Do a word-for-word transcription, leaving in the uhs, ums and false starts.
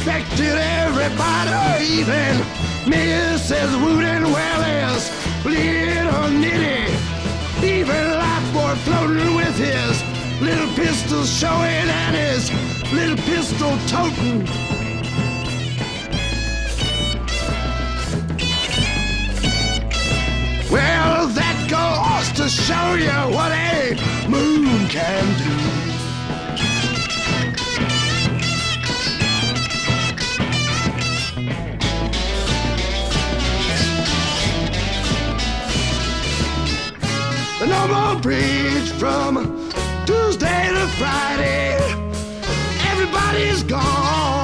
respected everybody, even Missus Wooten Welles, little Nitty, even Lifeboy floating with his little pistol showing and his little pistol toting. Well, that goes to show you what a moon can do. No more bridge from Tuesday to Friday. Everybody's gone.